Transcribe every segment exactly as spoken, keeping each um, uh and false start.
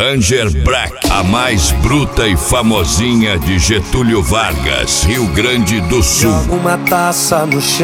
Ranger Black, a mais bruta e famosinha de Getúlio Vargas, Rio Grande do Sul. Joga uma taça no chão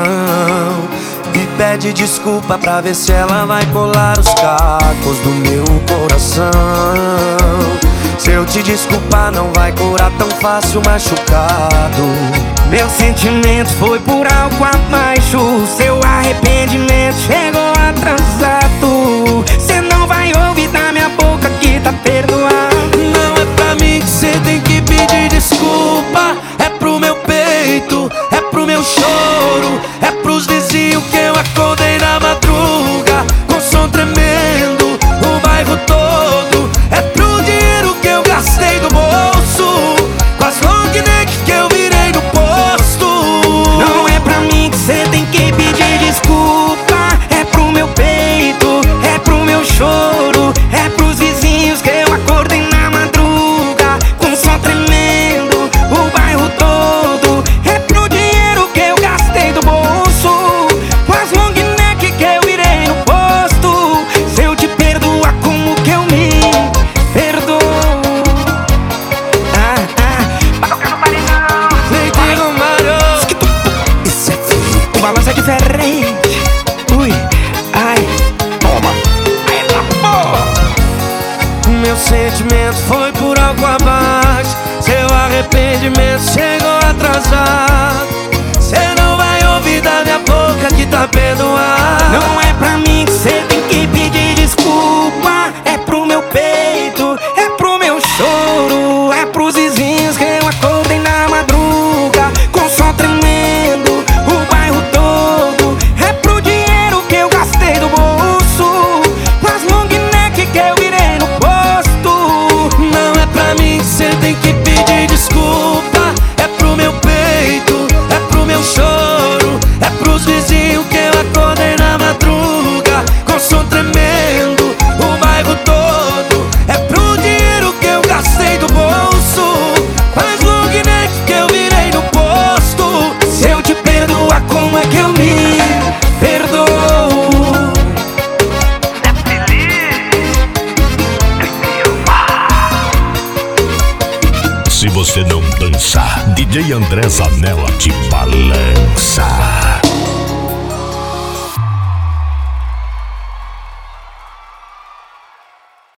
e pede desculpa pra ver se ela vai colar os cacos do meu coração. Se eu te desculpar não vai curar tão fácil machucado. Meu sentimento foi por algo abaixo, seu arrependimento chegou atrasado. Cê não vai ouvir da minha boca que tá perdoado. Não é pra mim que cê tem que pedir desculpa, é pro meu peito, é pro meu choro, é pros vizinhos que eu acordei na madruga com som tremendo, o bairro todo. É pro dinheiro que eu gastei do bolso, com as long neck que eu virei no posto. Não é pra mim que cê tem que pedir desculpa, é pro meu peito, é pro meu choro, é pros vizinhos que eu acordei na madruga com som tremendo, o bairro todo. É pro dinheiro que eu gastei do bolso, com as long neck que eu virei no posto. Se eu te perdoar, como que eu me perdoo? Ah, ah, pra tocar no paredão, Leite Romário. Isso é frio, o balanço é diferente. Ui, ai, toma. Ai, tá bom. Meu sentimento foi por algo abaixo, seu arrependimento chegou atrasado. Cê não vai ouvir da minha boca que tá perdoado. Não é pra mim que cê tem que pedir desculpa, é pro meu peito, é pro meu choro, é pros vizinhos que eu acordei na madruga com som tremendo, o bairro todo. É pro dinheiro que eu gastei do bolso, com as long neck que eu virei no posto. Não é pra mim que cê tem que pedir desculpa, é pro meu peito, é pro meu choro, é pros vizinhos que eu acordei na madruga com som tremendo, o bairro todo. É pro dinheiro que eu gastei do bolso, com as long neck que eu virei no posto. Se eu te perdoar, como é que eu me perdoo? Se você não dançar, D J André Zanella te balança.